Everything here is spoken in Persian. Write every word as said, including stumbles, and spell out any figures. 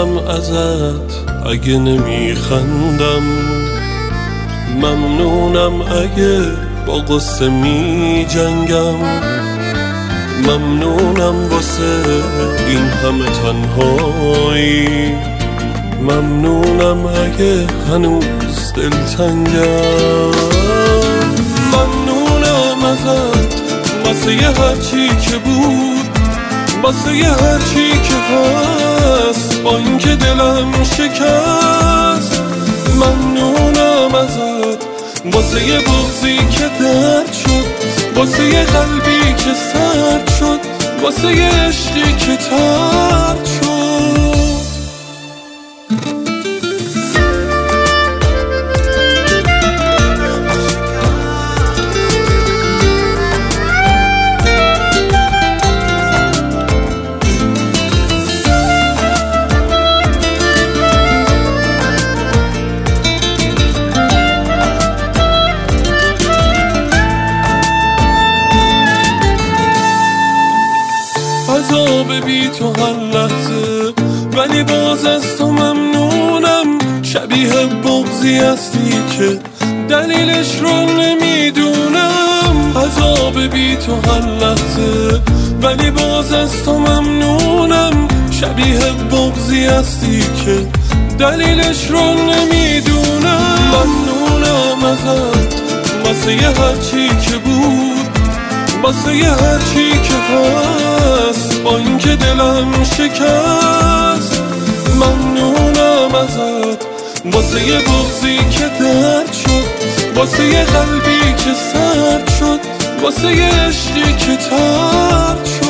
ممنونم ازت اگه نمیخندم، ممنونم اگه با قصه می جنگم، ممنونم واسه این همه تنهایی، ممنونم اگه هنوز دلتنگم، ممنونم ازت واسه یه هرچی که بود، واسه یه هرچی که هست، با اینکه دلم شکست، ممنونم ازت واسه یه بغضی که درد شد، واسه یه قلبی که سرد شد، واسه یه عشقی که ترد شد. عذاب بی تو هر لحظه، ولی باز از تو ممنونم، شبیه بغضی هستی که دلیلش رو نمیدونم. عذاب بی تو هر لحظه، ولی باز از تو ممنونم، شبیه بغضی هستی که دلیلش رو نمیدونم. ممنونم ازت واسه یه هرچی که بود، واسه یه هرچی که هست، با اینکه دلم شکست، ممنونم ازت واسه یه بغضی که درد شد، واسه یه قلبی که سرد شد، واسه یه عشقی که ترد شد.